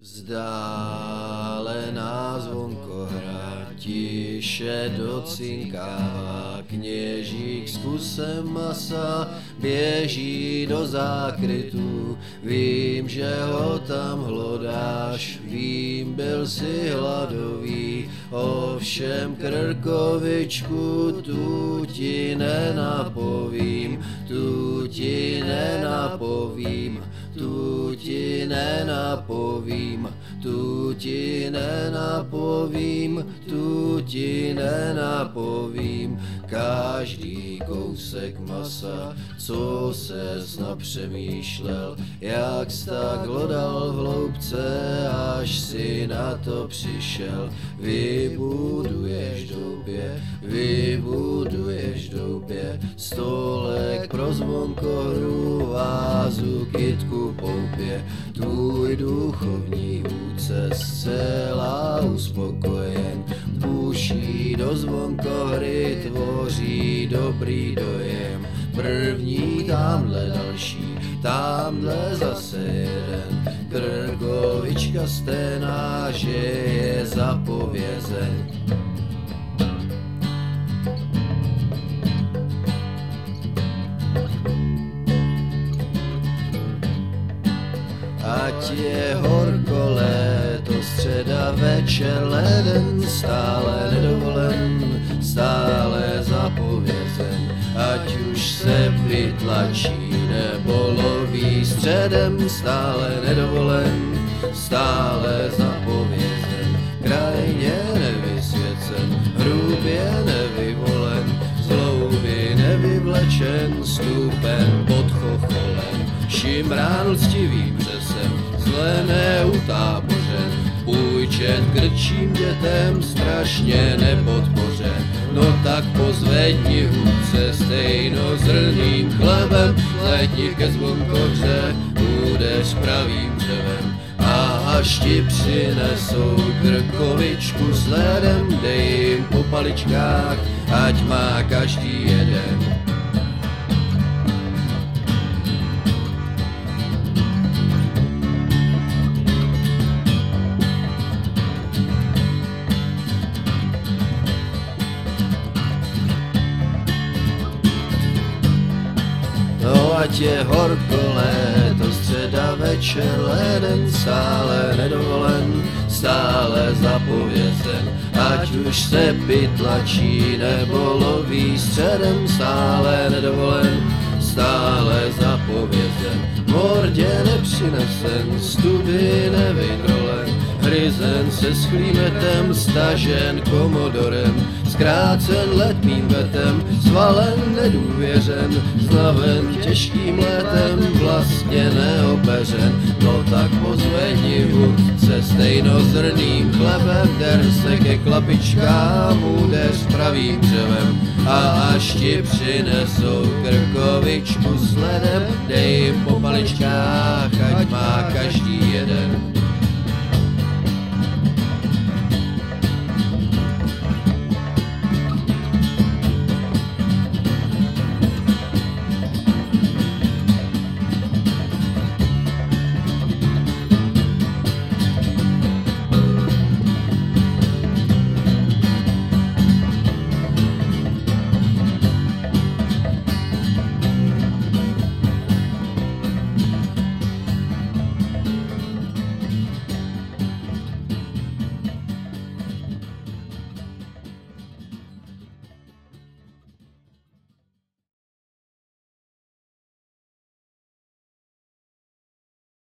Vzdálená zvonkohra tiše docinkává, kněžík s kusem masa běží do zákrytu. Vím, že ho tam hlodáš, vím, byl si hladový, ovšem krkovičku tu ti nenapovím, tu ti nenapovím, tu ti nenapovím, tu ti nenapovím, tu ti nenapovím. Každý kousek masa, co ses napřemýšlel, jak jsi tak hlodal v hloubce, až si na to přišel. Vybuduješ doubě, stolek pro zvonkohru, vázu, kytku, poupě. Tvůj duchovní vůdce zcela uspokojen, buší do zvonkohry tvoří dobrý dojem. První, tamhle další, tamhle zase jeden, krkovička stejná, že je zapovězeň. Ať je horko, léto, středa, večer, leden, stále nedovolen, stále zapovězen. Ať už se vytlačí nebo loví středem, stále nedovolen, stále zapovězen. Krajně nevysvěcen, hrubě nevyvolen, z hlouby nevyvlečen, stůpen pod chocholem. Šimrán lstivým řesem, zle neutábořen, půjčen krčím dětem, strašně nepodpořen. No tak pozvedni hůdce stejnozrným chlebem, letni ke zvonkohře, udeř pravým dřevem. A až ti přinesou krkovičku s ledem, dej jim po paličkách, ať má každý jeden. No ať je horko, léto, středa, večer, leden, stále nedovolen, stále zapovězen. Ať už se pytlačí nebo loví středem, stále nedovolen, stále zapovězen. Mordě nepřinesen, study nevydrolen, hryzen se schlímetem, stažen komodorem, zkrácen letmým vetem, zvalen nedůvěřen, znaven těžkým létem, vlastně neopeřen. No tak pozvedni hůdce stejnozrným chlebem, der se ke klapičkám, udeř pravým dřevem. A až ti přinesou krkovičku s ledem, dej jim po paličkách, ať má každý jeden.